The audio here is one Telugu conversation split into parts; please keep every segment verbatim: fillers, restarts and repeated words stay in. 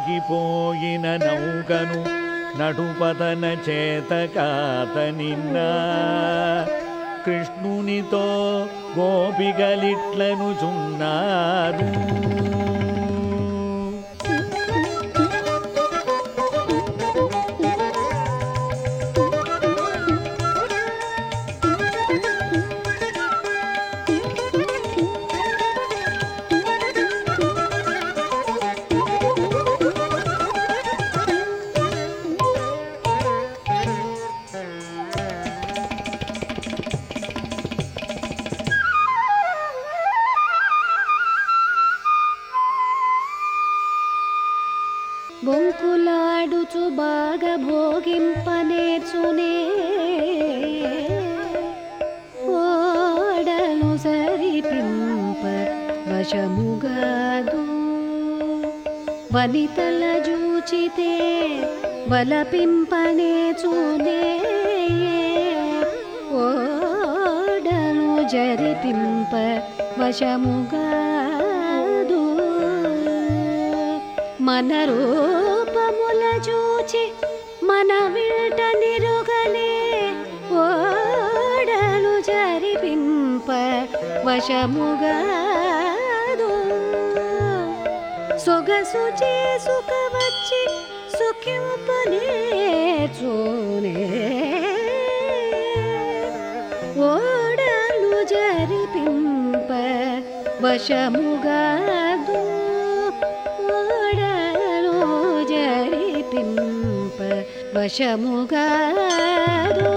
మునిగిపోయిన నౌకను నడుపదన చేతకాతనిన్నా కృష్ణునితో గోపికలిట్లను చున్నారు. బొంకులాడుచు బాగా భోగింపనేర్చునే ఓడలు సరిపింప వశముగాదు. వనితల జూచితే వలపింపనేచునే ఓడలు జరిపింప వశముగాదు. మన రూపముల చూచి మన వింట నిరుగలే ఓడలు జరిపింప వశముగాదు. సొగసు చేసుక వచ్చి సుఖింపనేర్చునే ఓడలు జరిపింప వశముగాదు. జరిపింప వశముగాదు.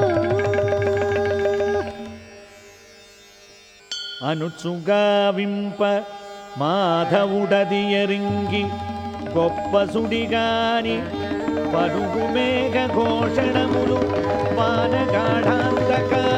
అనుచుగావింప మాధవుడదియరింగి గొప్ప సుడిగాని పరుగు మేఘ ఘోషణములు వానగాఢాంతక